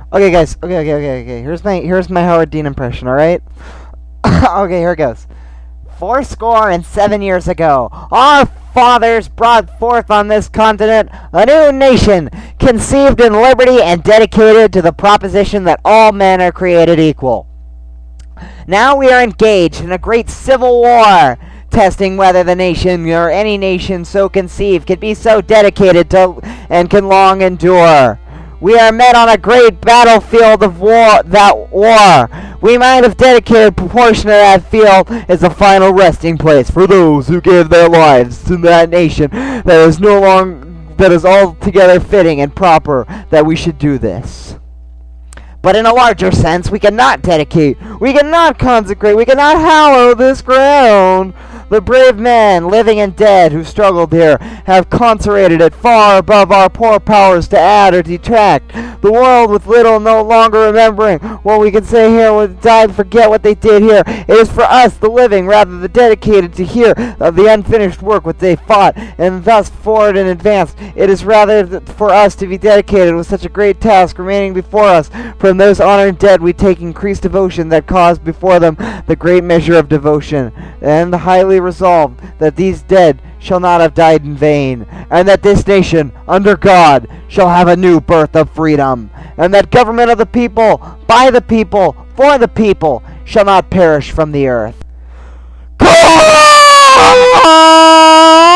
Okay, guys. Okay. Here's my Howard Dean impression. All right. Okay, here it goes. 7 years ago, our fathers brought forth on this continent a new nation, conceived in liberty and dedicated to the proposition that all men are created equal. Now we are engaged in a great civil war, testing whether the nation or any nation so conceived can be so dedicated to and can long endure. We are met on a great battlefield of war. We might have dedicated a proportion of that field as a final resting place for those who gave their lives to that nation that is altogether fitting and proper that we should do this. But in a larger sense, we cannot dedicate, we cannot consecrate, we cannot hallow this ground. The brave men, living and dead, who struggled here, have consecrated it far above our poor powers to add or detract. The world with little no longer remembering what we can say here would die and forget what they did here. It is for us, the living, rather the dedicated, to hear of the unfinished work which they fought, and thus forward and advanced. It is rather for us to be dedicated with such a great task remaining before us. From those honored dead we take increased devotion that caused before them the great measure of devotion, and highly resolved that these dead shall not have died in vain, and that this nation, under God, shall have a new birth of freedom, and that government of the people, by the people, for the people, shall not perish from the earth.